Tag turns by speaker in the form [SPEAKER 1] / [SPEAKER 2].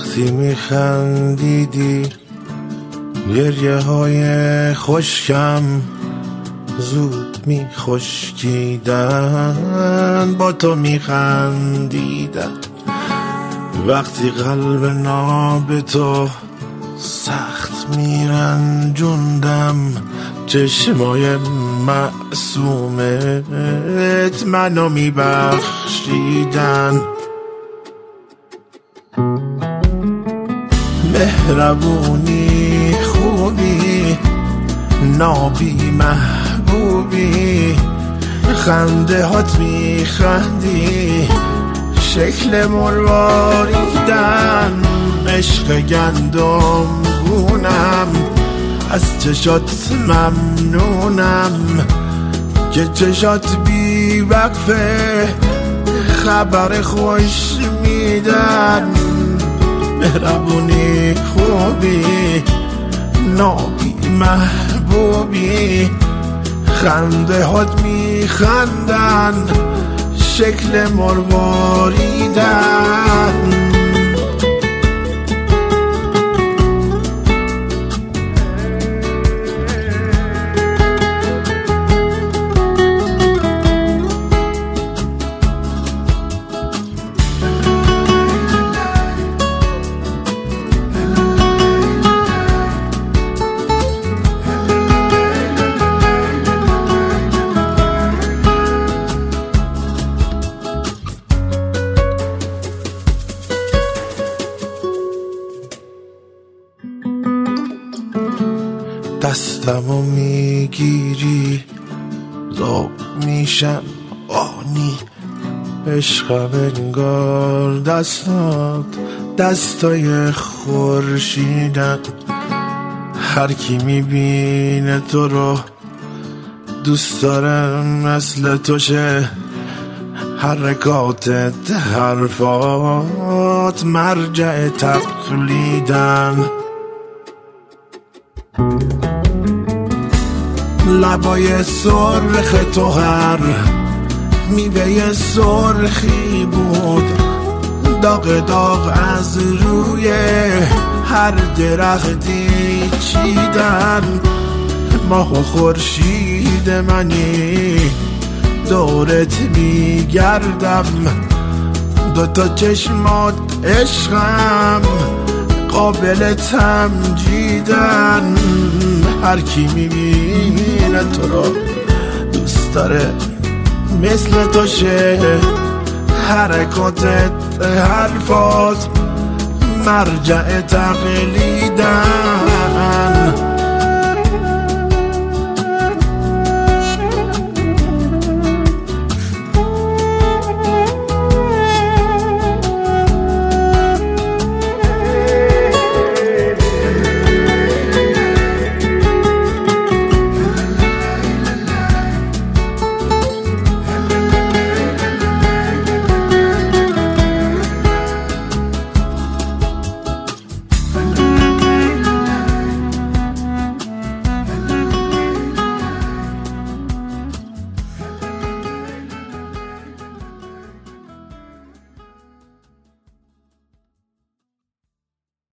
[SPEAKER 1] وقتی میخندیدی گریه های خشکم زود میخشکیدن، با تو میخندیدم وقتی قلب ناب تو سخت میرنجوندم. چشمای معصومت منو میبخشیدن. مهربونی خوبی نابی محبوبی، خنده هات میخندی شکل مرواریدن. عشق گندم گونم از چشات ممنونم که چشات بی وقفه خبر خوش میدن. مهربونی خوبی نابی محبوبی، خنده هات میخندن شکل مرواریدن. دستمو میگیری ذوب میشم آنی، عشقم انگار دستات دستای خورشیدن. هر کی میبینه تو رو دوست داره مثل تو شه، حرکاتت حرفات مرجع تقلیدن. لبای سرخ تو هر میوه سرخی بود، داغ داغ از روی هر درختی چیدن. ماه و خورشید منی دورت میگردم، دوتا چشمات عشقم قابل تمجیدن. هر کی میبینه تو رو دوست داره مثل تو شه، حرکاتت حرفات مرجع تقلیدن.